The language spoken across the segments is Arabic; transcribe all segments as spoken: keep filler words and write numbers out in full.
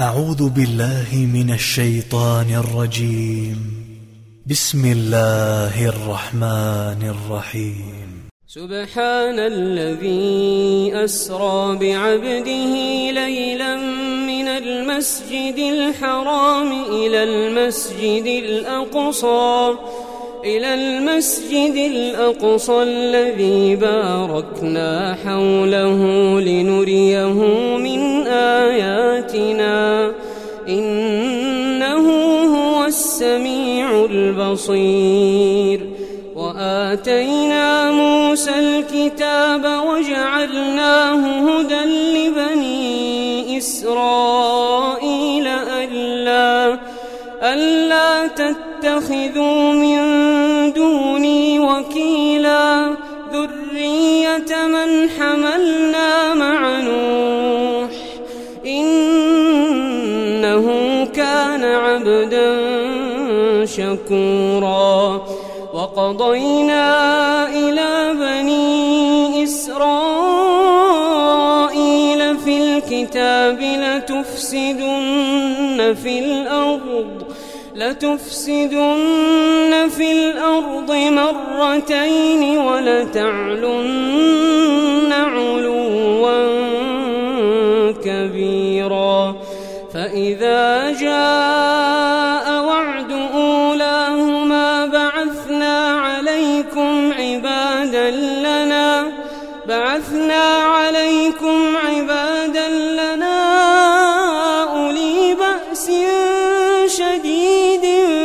أعوذ بالله من الشيطان الرجيم. بسم الله الرحمن الرحيم. سبحان الذي أسرى بعبده ليلا من المسجد الحرام إلى المسجد الأقصى إلى المسجد الأقصى الذي باركنا حوله لنريه من آياتنا إنه هو السميع البصير. وآتينا موسى الكتاب وجعلناه هدى لبني إسرائيل ألا ألا تتخذوا من دوني وكيلا ذرية من حملنا مع نوح إنه كان عبدا شكورا. وقضينا إلى بني إسرائيل في الكتاب لتفسدن في الأرض لتفسدن في الأرض مرتين ولتعلن علوا كبيرا. فإذا جاء وعد أولاهما بعثنا عليكم عبادا لنا بعثنا عليكم عبادا لنا أولي بأس شديد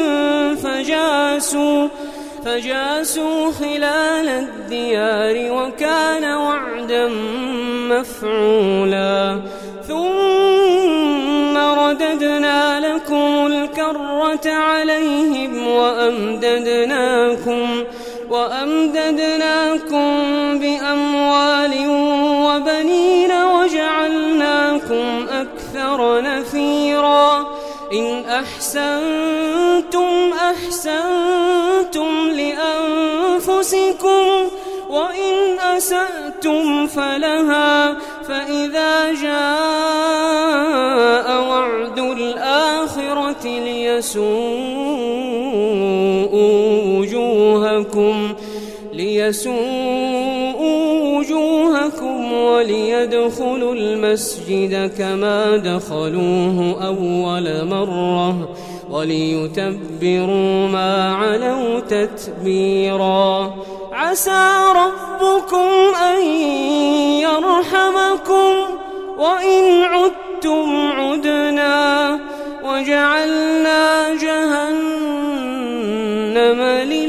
فجاسوا فجاسوا خلال الديار وكان وعدا مفعولا. ثم رددنا لكم الكرة عليهم وأمددناكم وأمددناكم بأموال وبنين وجعلناكم أكثر نفيرا. إن أحسنتم أحسنتم لأنفسكم وإن أسأتم فلها. فإذا جاء وعد الآخرة ليسوءوا وجوهكم ليسوءوا وجوهكم وليدخلوا المسجد كما دخلوه أول مرة وليتبروا ما علوا تتبيرا. عسى ربكم أن يرحمكم وإن عدتم عدنا وجعلنا جهنم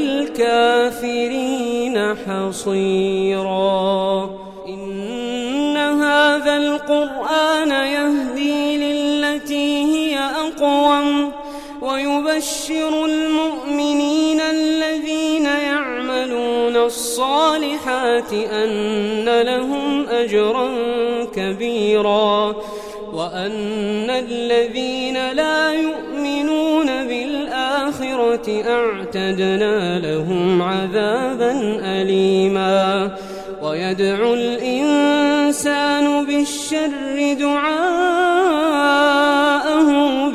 للكافرين حصيرا. إن هذا القرآن يهدي للتي هي أقوم ويبشر المؤمنين الذين يعملون الصالحات أن لهم أجرا كبيرا وأن الذين لا يؤمنون بالآخرة أعتدنا لهم عذابا أليما. ويدعو الإنسان بالشر دعاءه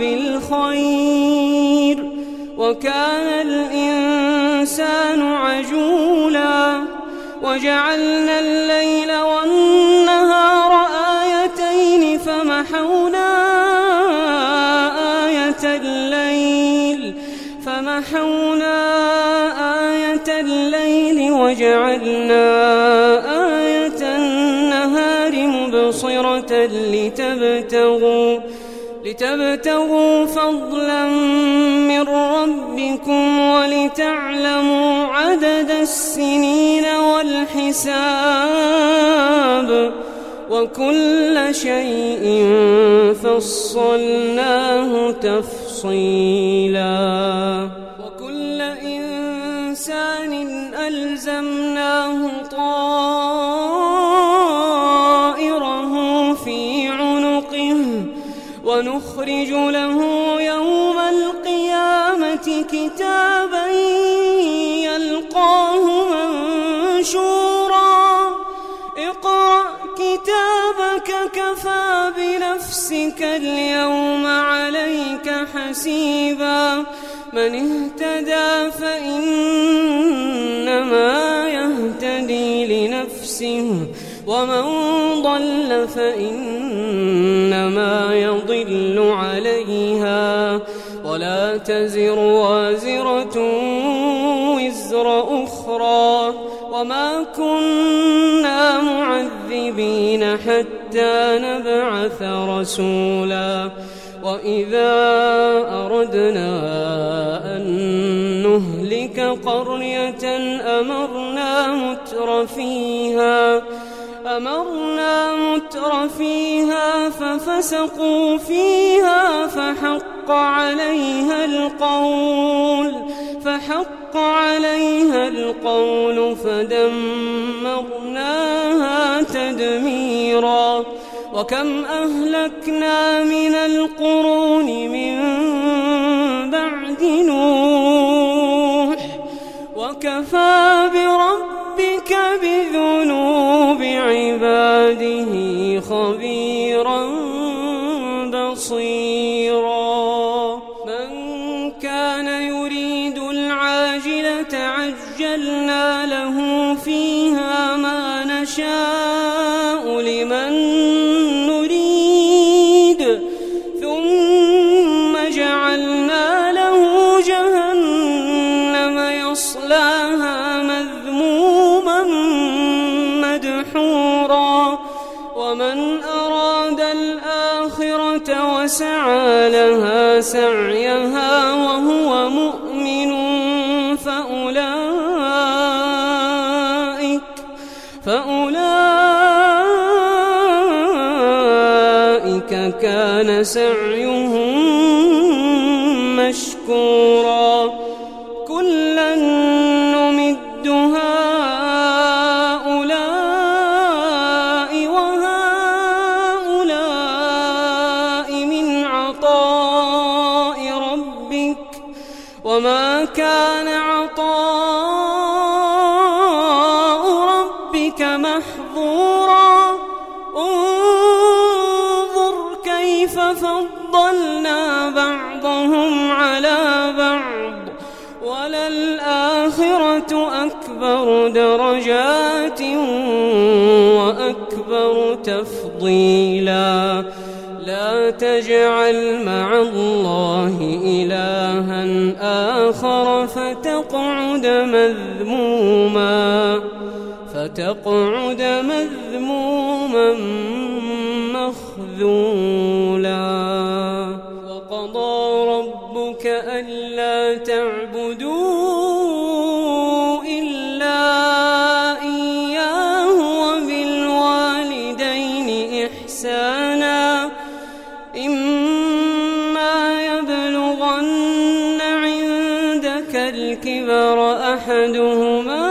بالخير وكان الإنسان عجولا. وجعلنا الليل والنهار آيتين فمحونا آية الليل فمحونا آية الليل وجعلنا آية النهار مبصرة لتبتغوا لتبتغوا فضلا من ربكم ولتعلموا عدد السنين والحساب وكل شيء فصلناه تفصيلا. وكل إنسان ألزمناه طائره في عنقه ونخرج له يوم القيامة كتابا يلقاه منشورا. اقرأ كتابك كفى بنفسك اليوم حسيبا من اهتدى فإنما يهتدي لنفسه ومن ضل فإنما يضل عليها ولا تزر وازرة وزر أخرى وما كنا معذبين حتى نبعث رسولا وإذا أردنا أن نهلك قرية أمرنا متر فيها أمرنا متر فيها ففسقوا فيها فحق عليها القول فحق عليها القول فدمرناها تدميرا وكم أهلكنا من القرون من بعد نوح وكفى بربك بذنوب عباده خبيرا بصيرا من كان يريد العاجلة عجلنا له فيها ما نشاء لمن نريد ثم جعلنا له جهنم يصلاها مذموما مدحورا ومن أراد الآخرة وسعى لها سعيها وهو مؤمن فأولئك فأولئك كان سعيهم مشكورا كلا نمد هؤلاء وهؤلاء من عطاء ربك وما كان عطاء ربك محظورا انظر كيف فضلنا بعضهم على بعض وللآخرة أكبر درجات وأكبر تفضيلا لا تجعل مع الله إلها آخر فتقعد مذموما فتقعد مذموما مخذولا وقضى ربك ألا تعبدوا إلا إياه وبالوالدين إحسانا إما يبلغن عندك الكبر أحدهما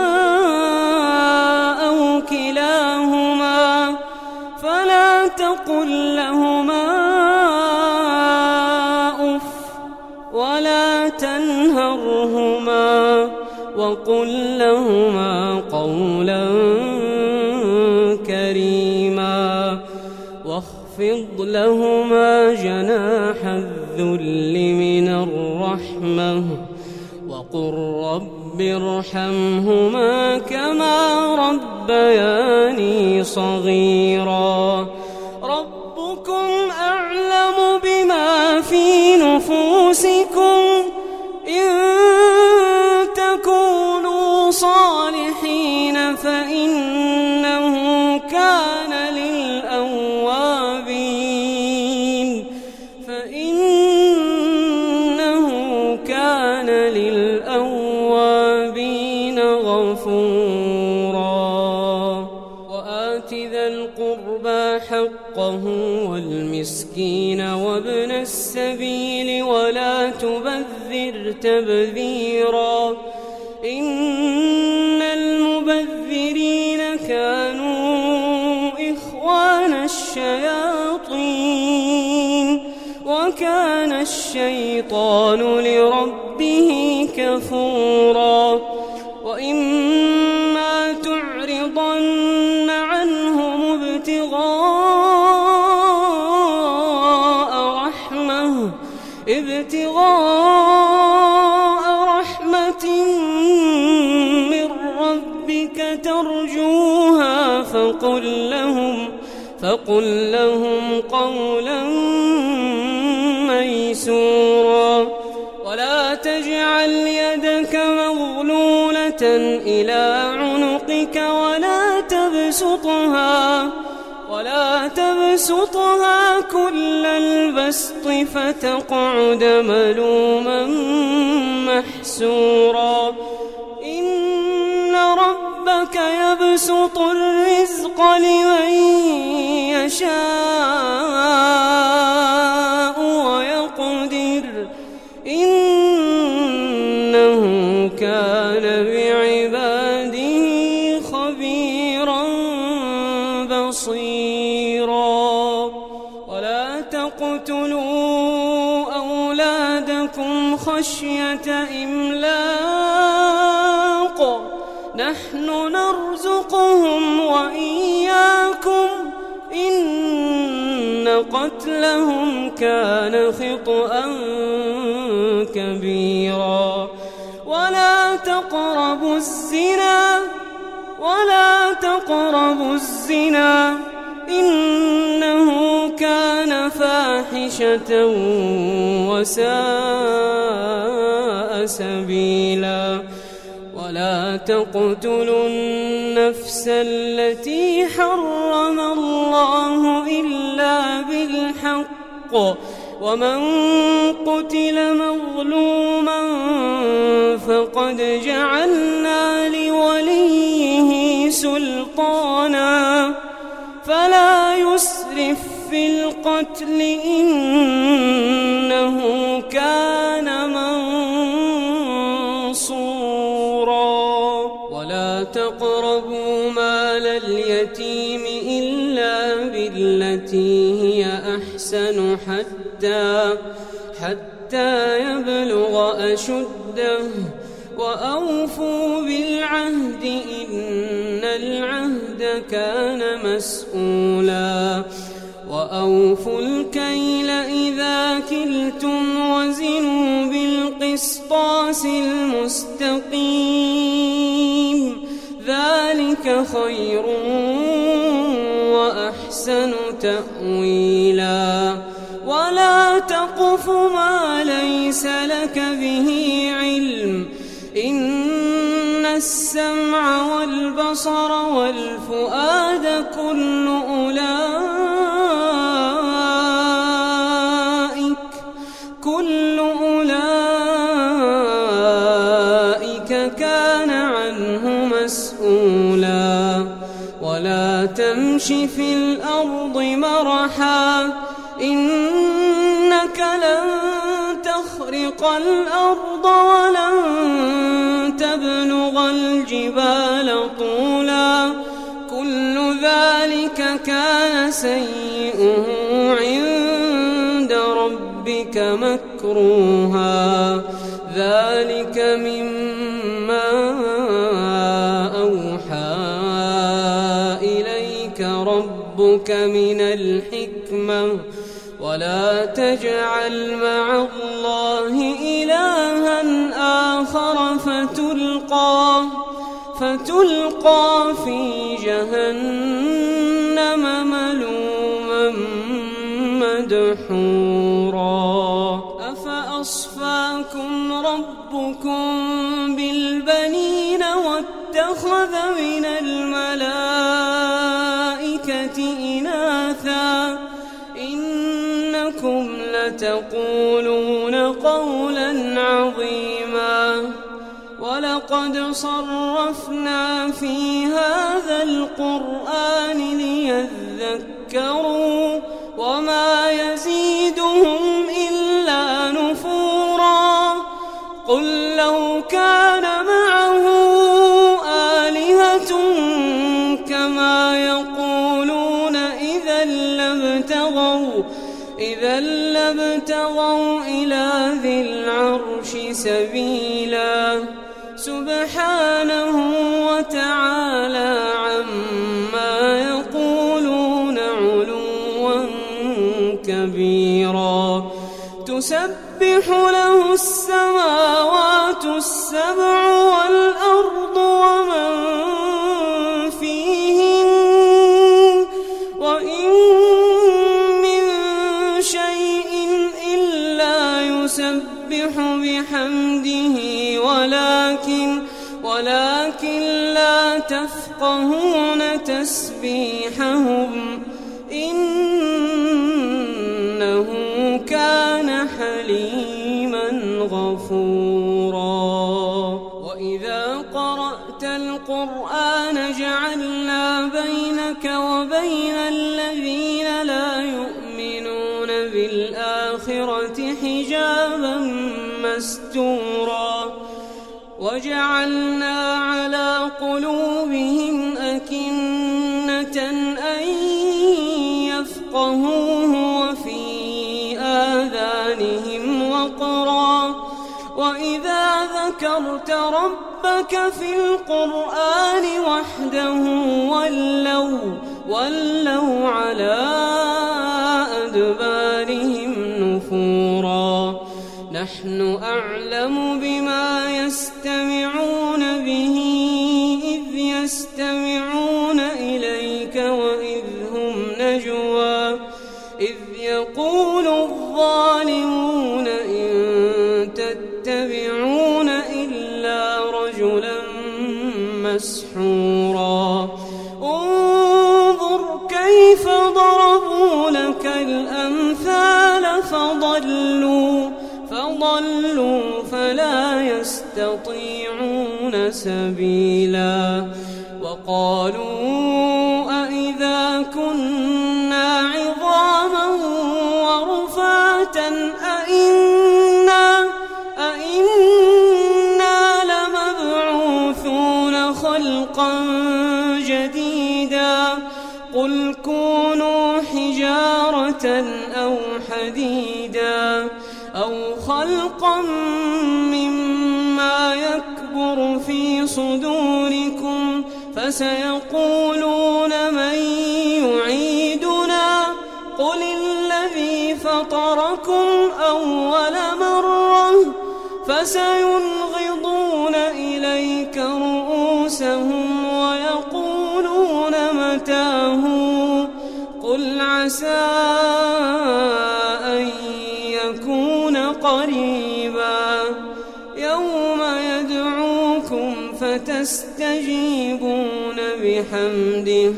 أو كلاهما فلا تقل لهما أف ولا تنهرهما وقل لهما قولا كريما واخفض لهما جناح الذل من الرحمة وقل رب ارحمهما كما ربياني صغيرا ربكم أعلم بما في نفوسكم إن تكونوا صالحين فإنه كان للأوابين فإنه كان للأوابين غفورا وآت ذا القربى حقه والمسكين وابن السبيل ولا تبذر تبذيرا إن المبذرين كانوا إخوان الشياطين وكان الشيطان لربه كفورا وإما تعرضن عنهم ابتغاء رحمة ابتغاء رحمة من ربك ترجوها فقل لهم فقل لهم قولا ميسورا ولا تجعل يدك مغلولة إلى عنقك ولا تبسطها ولا تبسطها كل البسط فتقعد ملوما محسورا إن ربك يبسط الرزق لمن يشاء ويقدر إنه كان بعباده خبيرا بصيرا ولا تقتلوا أولادكم خشية إملاق نحن نرزقهم وإياكم إن قتلهم كان خطأ كبيرا ولا تقربوا الزنا ولا تقربوا الزنا إنه كان فاحشة وساء سبيلا ولا تقتلوا النفس التي حرم الله إلا بالحق ومن قتل مظلوما فقد جعلنا لوليه سلطانا فلا يسرف في القتل إنه كان منصورا ولا تقربوا مال اليتيم إلا بالتي هي أحسن حتى حتى يبلغ أشده وأوفوا بالعهد إن العهد كان مسؤولا وأوفوا الكيل إذا كلتم وزنوا بالقسطاس المستقيم ذلك خير وأحسن تأويلا ولا تقف ما ليس لك به علم إن السمع والبصر والفؤاد كل أولئك كل أولئك كان عنه مسؤولا ولا تمش في الأرض مرحا إنك لن تخرق الأرض ولن تبلغ الجبال طولا كل ذلك كان سيئه عند ربك مكروها ذلك مما أوحى إليك ربك من الحكمة ولا تجعل مع الله إلها آخر فتلقى فتلقى في جهنم ملوما مدحورا أفأصفاكم ربكم بالبنين واتخذ من الملائكة إناثا إنكم لتقولون قولا عظيما ولقد صرفنا في هذا القرآن ليذكروا وما يزيدهم إلا نفورا قل لو كان معه آلهة كما يقولون إذا لابتغوا إذا لابتغوا إلى ذي العرش سبيلا سبحانه وتعالى عما يقولون علوا كبيرا تسبح له السماوات السبع والأرض ومن فيهن وإن من شيء إلا يسبح بحمده ولكن ولكن لا تفقهون تسبيحهم إنه كان حليما غفورا. وإذا قرأت القرآن جعلنا بينك وبين الذين لا يؤمنون بالآخرة حجابا مستورا وجعلنا على قلوبهم أكنة أن يفقهوه وفي آذانهم وقرا وإذا ذكرت ربك في القرآن وحده ولوا, ولوا على أدبارهم نفورا. نحن أعلم بما يستمعون به إذ يستمعون إليك وإذ هم نجوى إذ يقول الظالمون إن تتبعون إلا رجلا مسحورا. انظر كيف ضربوا لك الأمثال فضلوا فضلوا فلا يستطيعون سبيلا. وقالوا أئذا كنا عظاما ورفاتا أئنا, أئنا لمبعوثون خلقا جديدا قل كونوا حجارة أو حديدا أو خلقا مما يكبر في صدوركم فسيقولون من يعيدنا قل الذي فطركم أول مرة فسينغضون إليك رؤوسهم ويقولون متاه قل عسى أن يكون قريبا يوم يدعوكم فتستجيبون بحمده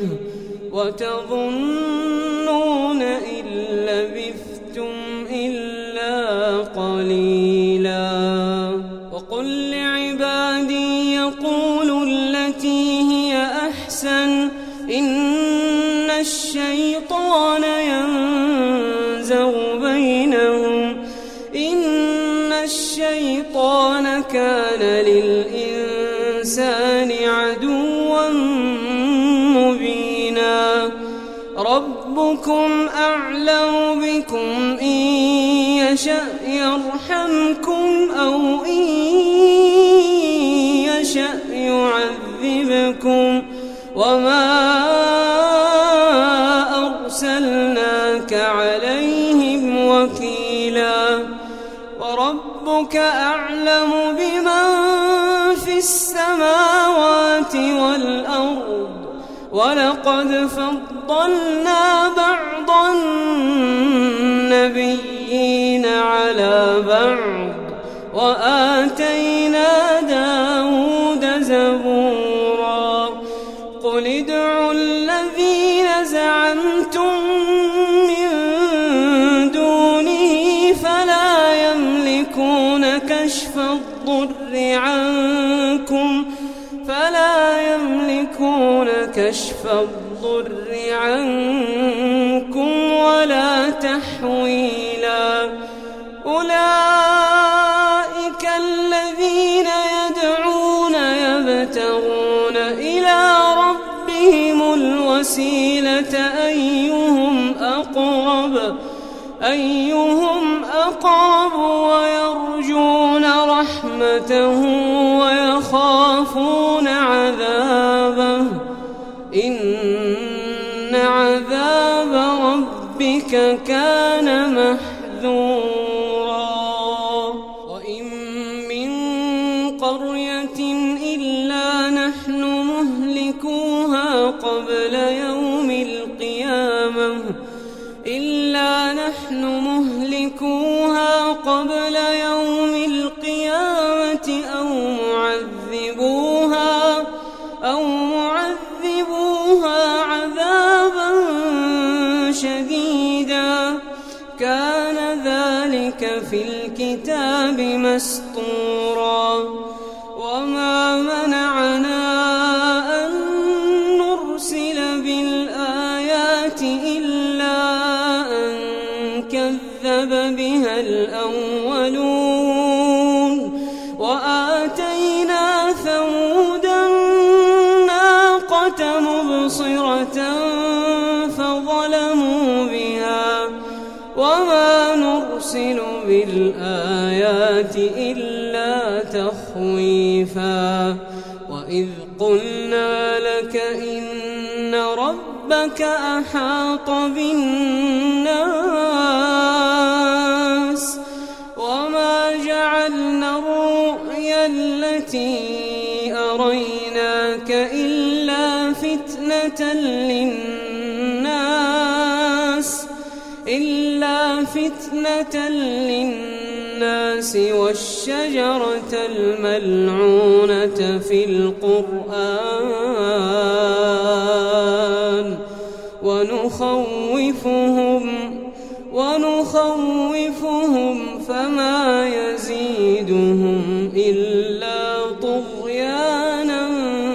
وتظنون إن لبثتم إلا قليلا. وقل لعبادي يقولوا التي هي أحسن إن الشيطان ينزغ بينهم إن الشيطان كان للإنسان عدوا مبينا. ربكم أعلم بكم إن يشأ يرحمكم أو إن يشأ يعذبكم وما أرسلناك عليهم وكيلا. وربك أعلم بمن في السماوات والأرض ولقد فضلنا بعض النبيين على بعض وآتينا داود زبورا. قل ادعوا الذين زعمتم من دونه فلا يملكون كشف الضر عنكم فلا يملكون كشف الضر عنكم ولا تحويلا. أولئك الذين يدعون يبتغون إلى ربهم الوسيلة أيهم أقرب أيهم أقرب ويرجون رحمته ويخافون عذابه إن عذاب ربك كان محذورا. معذبوها قبل يوم القيامة أو معذبوها أو معذبوها عذابا شديدا كان ذلك في الكتاب مسطورا. وما منعنا أن نرسل بالآيات إلا أن كذب بها الأولون وآتينا ثمود الناقة مبصرة فظلموا بها وما نرسل بالآيات إلا تخويفا. وإذ قلنا لك إن ربك أحاط بالناس وما جعلنا الرؤيا التي أريناك إلا فتنة للناس إلا فتنة للناس والشجرة الملعونة في القرآن ونخوفهم ونخوفهم فما يزيدهم إلا طغيانا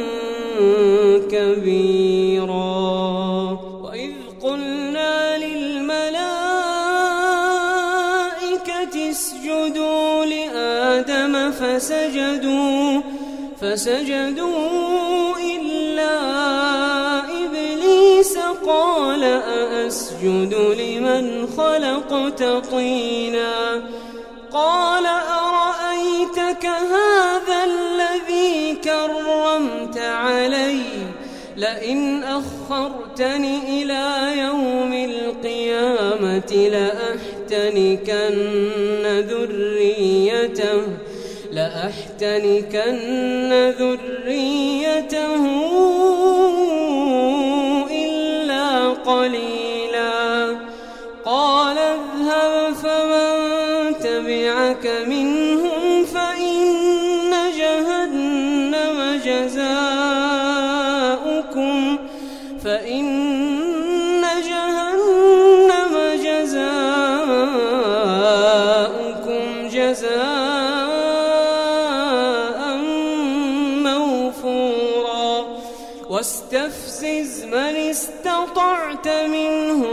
كبيرا. وإذ قلنا للملائكة اسجدوا لآدم فسجدوا فسجدوا إلا إبليس قال أأسجد لمن خلقت طينا قال أرأيتك هذا الذي كرمت علي لئن أخرتني إلى يوم القيامة لأحتنكن ذريته لأحتنكن ذريته إلا قليلا. قال اذهب فمن تبعك منهم فإن جهنم جزاؤكم فإن جهنم جزاؤكم جزاء موفورا. واستفزز من استطعت منهم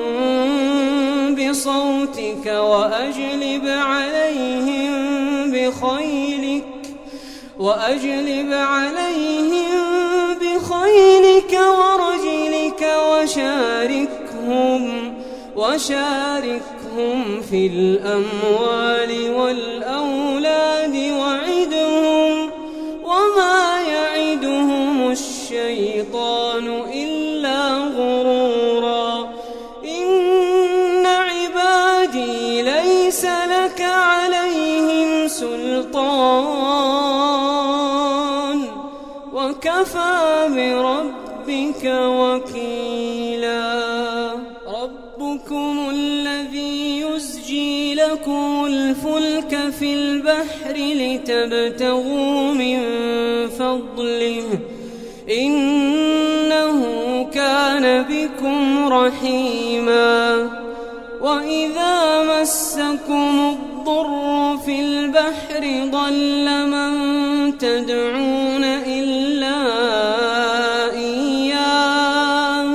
بصوتك وأجلب عليهم بخيلك وأجلب عليهم بخيلك ورجلك وشاركهم وشاركهم في الأموال والأولاد وعدهم وما يعدهم الشيطان إلا غرورا. إن عبادي ليس لك عليهم سلطان وكفى بربك وكيلا. ربكم الذي يزجي لكم الفلك في البحر لتبتغوا من فضله إنه كان بكم رحيما. وإذا مسكم الضر في البحر ضل من تدعون إلا إياه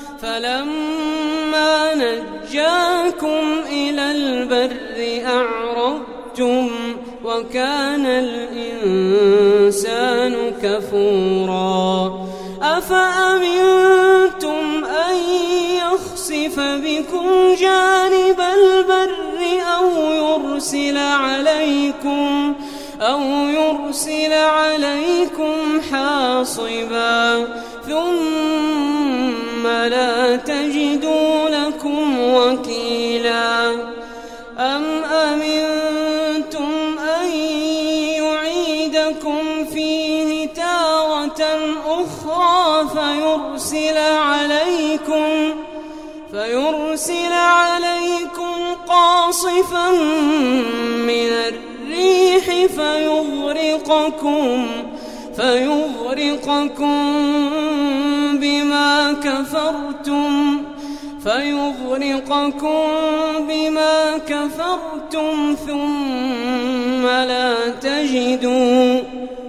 فلما نجاكم إلى البر أعرضتم وكان الإنسان كفورا. أفأمنتم أن يخسف بكم جانب البر أو يرسل عليكم أو يرسل عليكم حاصبا ثم لا تجدوا لكم وكيلا. أم أمنتم أن يعيدكم فيه تارة أخرى فيرسل عليكم فيرسل عليكم قاصبا عاصفا من الريح فيغرقكم فيغرقكم بما كفرتم فيغرقكم بما كفرتم ثم لا تجدوا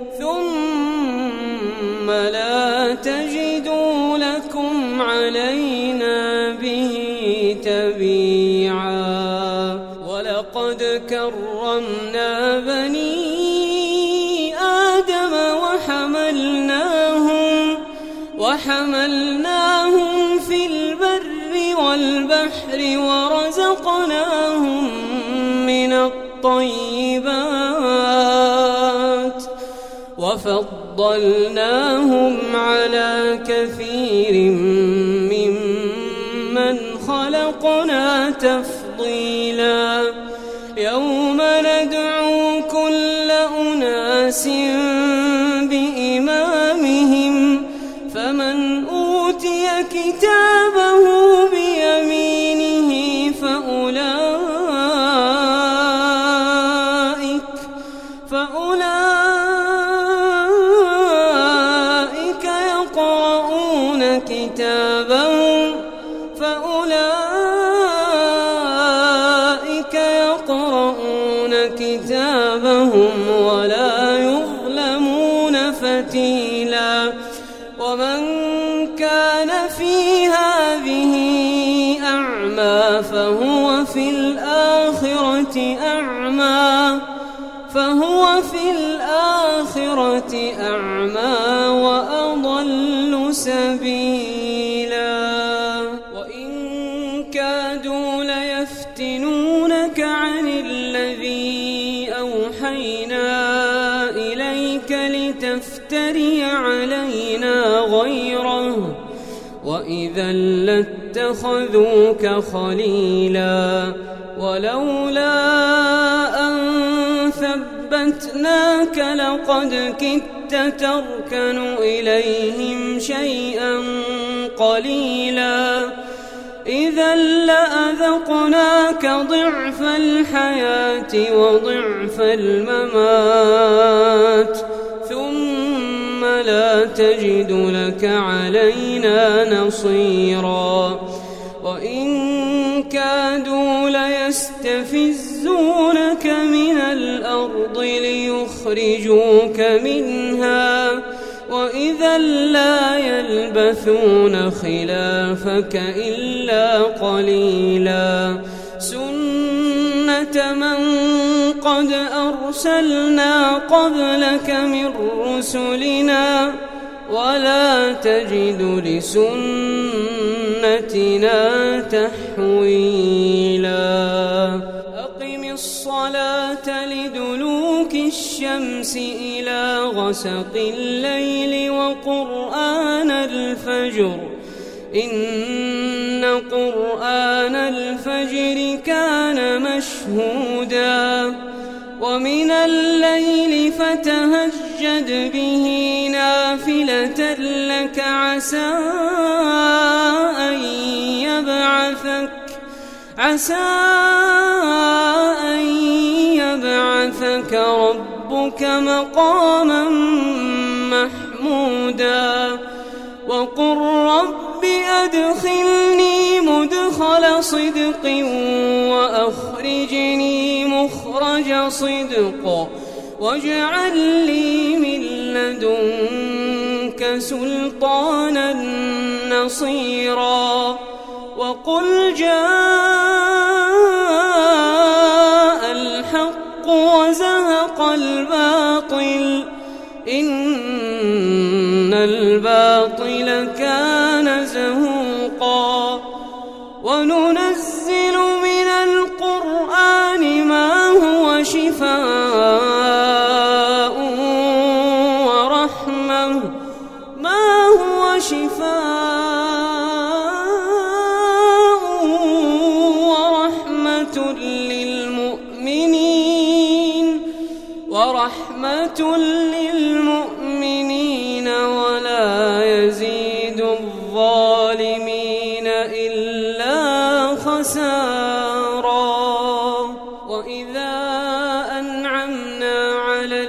ثم لا تجدوا لكم علينا به تبيعا. ولقد كرمنا بني آدم وحملناهم وحملناهم في البر والبحر ورزقناهم من الطيبات وفضلناهم على كثير ممن خلقنا تفضيلا. يوم ندعو كل أناس بإمامهم فمن أوتي كتابه بيمينه فأولئك فأولئك يقرؤون كتابهم فأولئك يقرؤون كتابهم ولا يظلمون فتيلا. ومن كان في هذه أعمى فهو في الآخرة أعمى فهو في الآخرة أعمى وأضل سبيلا. وإن كادوا ليفتنونك عن الذي أوحينا إليك لتفتري علينا غيره وإذا لاتخذوك خليلا. ولولا أن ثبتناك لقد كدت تركن إليهم شيئا قليلا. إذا لأذقناك ضعف الحياة وضعف الممات ثم لا تجد لك علينا نصيرا. وإن كادوا ليستفزونك من الأرض ليخرجوك منها وإذا لا يلبثون خلافك إلا قليلا. سنة من قد أرسلنا قبلك من رسلنا ولا تجد لسنتنا تحويلا. أقم الصلاة لدلوك الشمس إلى غسق الليل وقرآن الفجر إن قرآن الفجر كان مشهودا. ومن الليل فتهجد به نافلة لك عسى أن يبعثك عسى أن يبعثك ربك مقاما محمودا. وقل رب أدخلني مدخل صدق وأخرجني مخرج صدق واجعل لي من لدنك سلطانا نصيرا. وقل جاء الحق وزهق الباطل إن الباطل كان زهوقا. وننزل من القرآن ما هو شفاء ورحمة ما هو شفاء ورحمة للمؤمنين ورحمة للمؤمنين ولا يزيد الظالمين إلا خسارا. وإذا أنعمنا على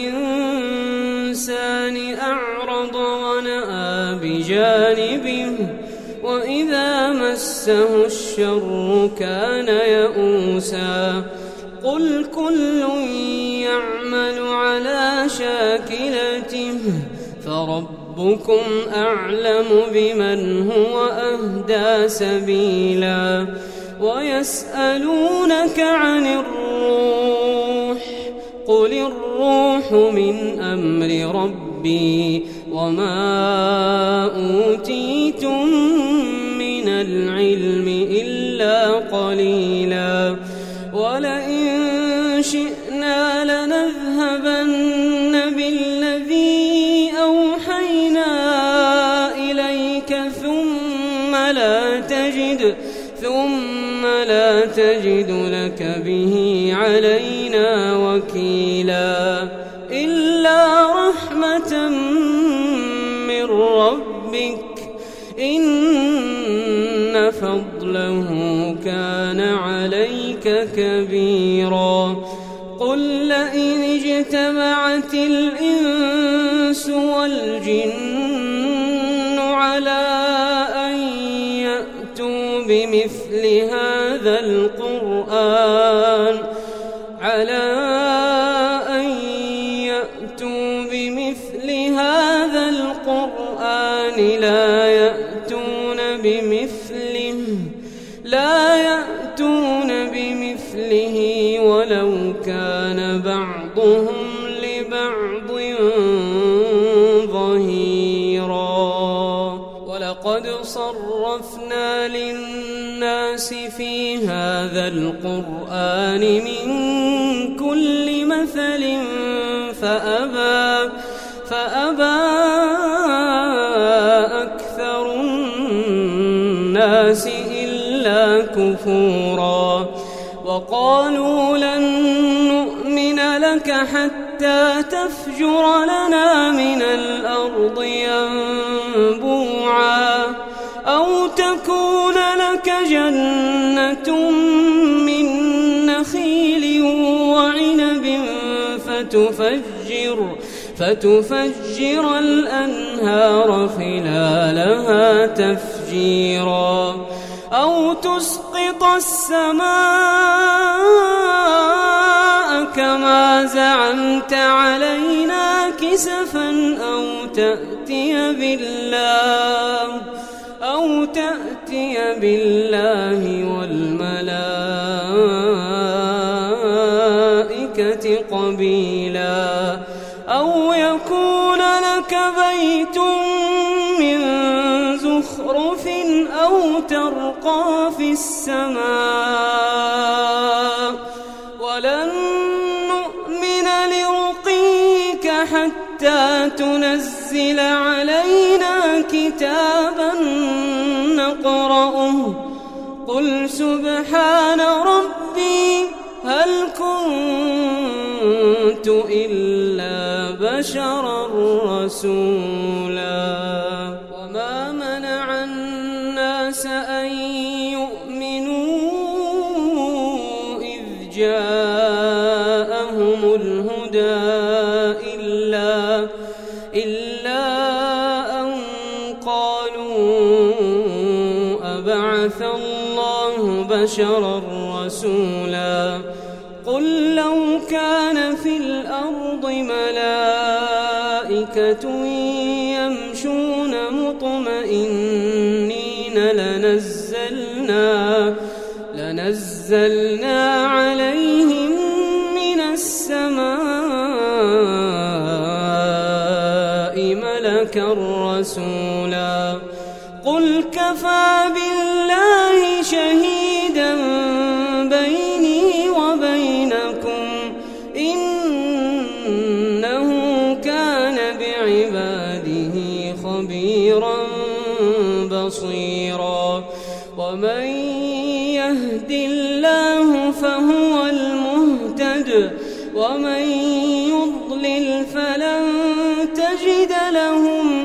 الإنسان أعرض ونأى بجانبه وإذا مسه الشر كان يئوسا قل كل يعمل على شاكلته فربكم أعلم بمن هو أهدى سبيلا ويسألونك عن الروح قل الروح من أمر ربي وما أوتيتم من العلم إلا قليلا ولئن شئنا لنذهبن بالذي أوحينا إليك ثم لا تجد ثم لا تجد لك به علينا وكيلا إلا رحمة من ربك إن فضله كان عليك كبيرا قل لئن اجتمعت الإنس والجن على أن يأتوا بمثل هذا القرآن على أن يأتوا بمثل هذا القرآن لا يأتون بمثله لا يأتون بمثله ولو كان بعضهم لبعض ظهيرا ولقد صرفنا للناس في هذا القرآن من كل مثل فأبى فأبى أكثر الناس إلا كفورا وقالوا لن نؤمن لك حتى تفجر لنا من الأرض ينبوعا أو تكون لك جنة من نخيل وعنب فتفجر فتفجر الأنهار خلالها تفجيرا أو تسقط السماء كما زعمت علينا كسفا أو تأتي بالله أو تأتي بالله والملائكة قبيلا أو يكون لك بيت من زخرف أو ترقى في السماء ولن نؤمن لرقيك حتى تنزل علينا كتابا نقرأه قل سبحان ربي هل كنت إلا بشرا رسولا وما منع الناس أن يؤمنوا إذ جاءهم الهدى إلا إلا أن قالوا أبعث الله بشرا رسولا قل لو كان في الأرض ملائكة يمشون مطمئنين لنزلنا لنزلنا عليهم من السماء ملكا رسولا قل كفى بالله شهيدا بيني وبينكم إنه كان بعباده خبيرا بصيرا ومن يهد الله فهو المهتد ومن يضلل فلن تجد لهم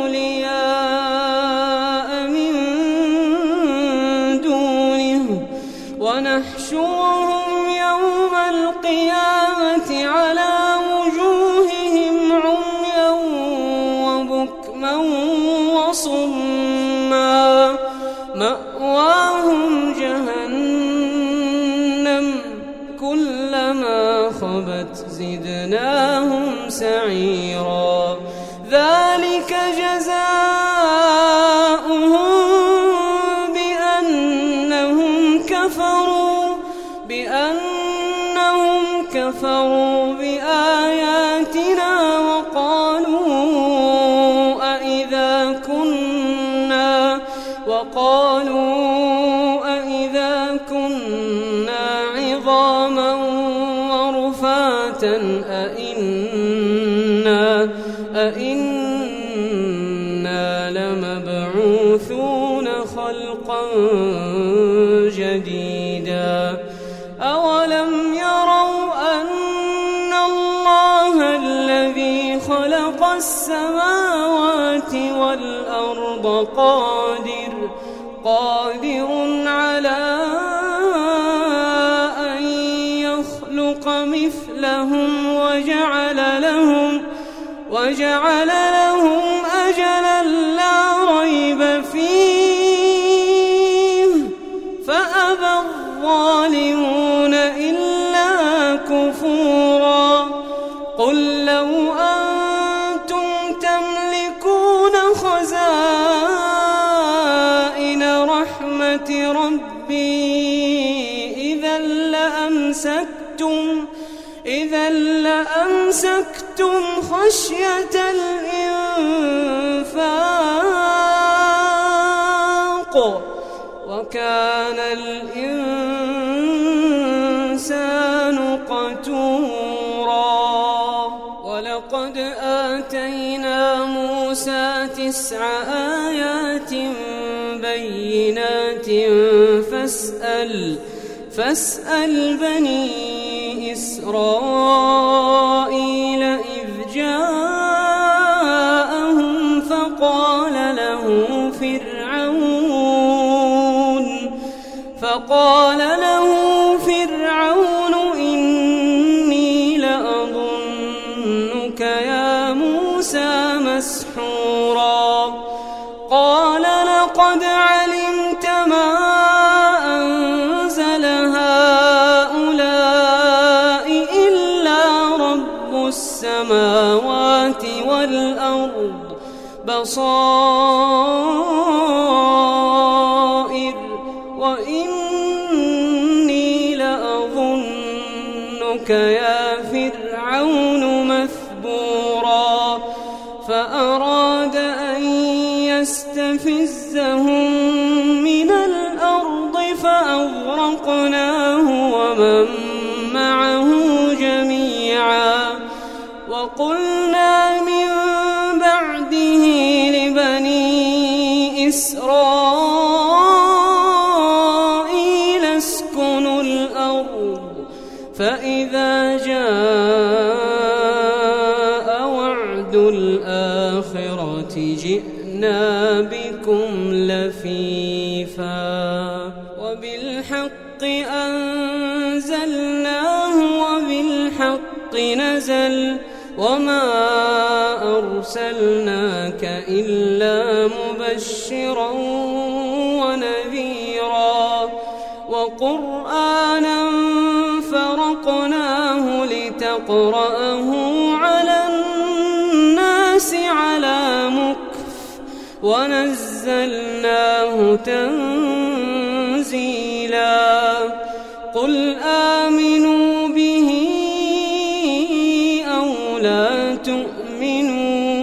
أولياء من دونه ونحشرهم يوم القيامة على وجوههم عميا وبكما وصما مأواهم جهنم كلما خبت زدناهم سعيرا ذلك جزاؤهم بأنهم كفروا بأنهم كفروا بآياتنا وقالوا أإذا كنا وقالوا أإذا كنا عظاما ورفاتا أإنا أإنا لمبعوثون خلقا جديدا أولم يروا أن الله الذي خلق السماوات والأرض قادر قادر على أن يخلق مثلهم وجعل لهم وجعل لهم أجلا لا ريب فيه فأبى الظالمون إلا كفورا قل لو أنتم تملكون خزائن رحمة ربي إذا لأمسكتم إذا لأمسكتم خشية الإنفاق وكان الإنسان قتورا ولقد آتينا موسى تسع آيات بينات فاسأل فاسأل بني إسرائيل إذ جاءهم فقال له فرعون فقال له فرعون إني لأظنك يا موسى مسحورا قال لقد علمت ما أنزل هؤلاء إلا رب السماوات والأرض بصائر وإني لأظنك يا فرعون مثبورا فأراد أن يستفزهم من الأرض فأغرقناه ومن معه جميعا وقلنا من بعده لبني إسرائيل اسكنوا الأرض فإذا جاء وعد الآخرة جئنا بكم لفيفا وبالحق أنزلناه وبالحق نزل وما أرسلناك إلا مبشرا ونذيرا وقرآنا فرقناه لتقرأه على الناس على مكث ونزلناه تنزيلا قل آمنوا به أو لا تؤمنوا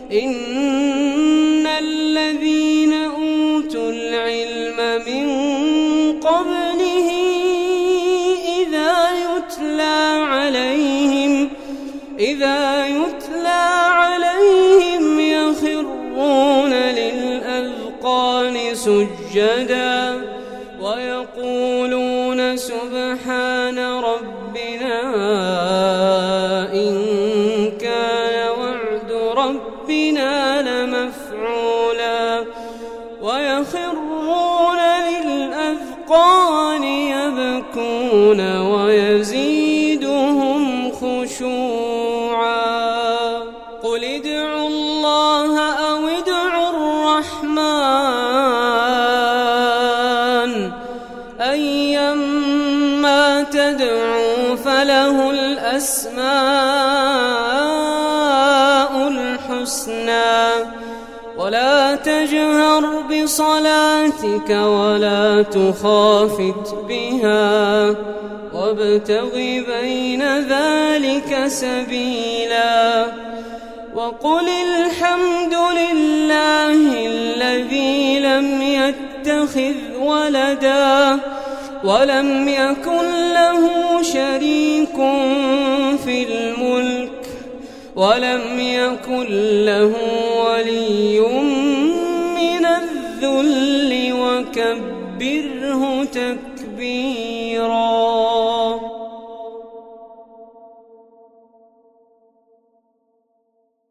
إن الذين أوتوا العلم من قبله إذا يتلى عليهم إذا يتلى عليهم يخرون للأذقان سجدا ويقولون سبحان ربنا إن كان وعد ربنا لمفعولا ويخرون للأذقان يبكون ويزيدون خشوعا. قل ادعوا الله أو ادعوا الرحمن أيما تدعوا فله الأسماء الحسنى. ولا تجهر بصلاتك ولا تخافت بها وابتغ بين ذلك سبيلا. وقل الحمد لله الذي لم يتخذ ولدا ولم يكن له شريك في الملك ولم يكن له ولي من الذل وكبره تكبيرا.